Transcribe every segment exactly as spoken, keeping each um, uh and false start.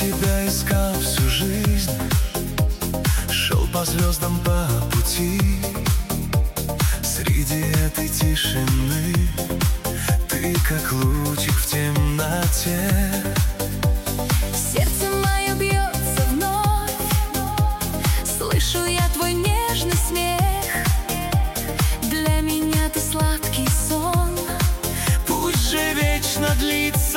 тебя искал всю жизнь, шел по звездам по пути. Среди этой тишины ты как лучик в темноте. Сердце мое бьется вновь, слышу я твой нежный смех. Для меня ты сладкий сон, пусть же вечно длится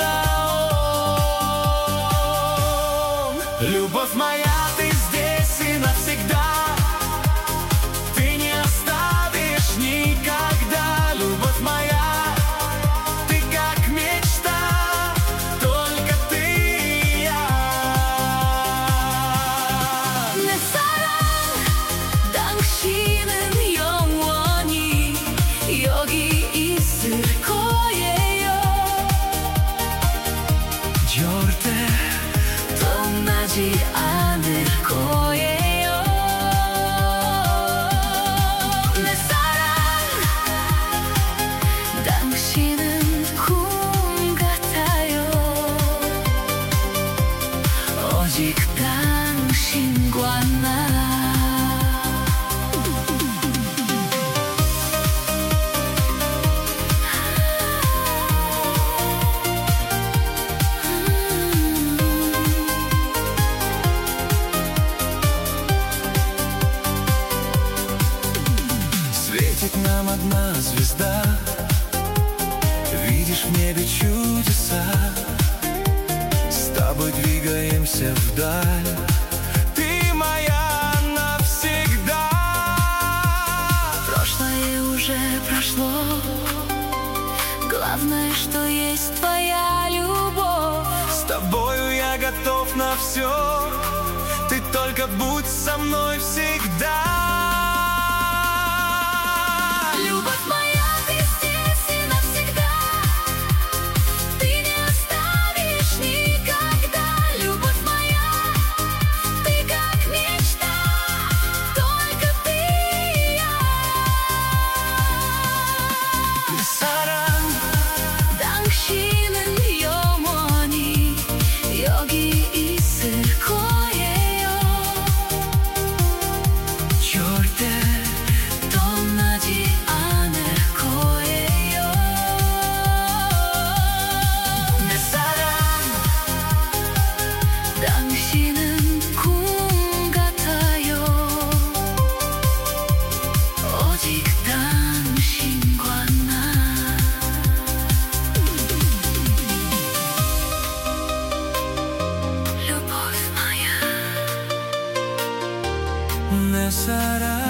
он. Любовь моя, ты здесь и навсегда, ты не оставишь никогда. Любовь моя, ты как мечта, только ты и я. 내 사랑 당신은 영원히 여기 있을 거예요. 절대 떠나지 않을 거예요. 내 사랑 당신은 꿈 같아요. 오직 당신과 나. Светит нам одна звезда, видишь в небе чудеса. С тобой двигаемся вдаль, ты моя навсегда. Прошлое уже прошло, главное, что есть твоя любовь. С тобою я готов на все, ты только будь со мной всегда. Любовь моя, ты здесь и навсегда, ты не оставишь никогда. Любовь моя, ты как мечта, только ты и я. 내 사랑 당신은 영원히 여기 있을 거예요. 절대 떠나지 않을 거예요. 내 사랑 당신은 꿈 같아요. 오직 당신과 나. Любовь моя. 내 사랑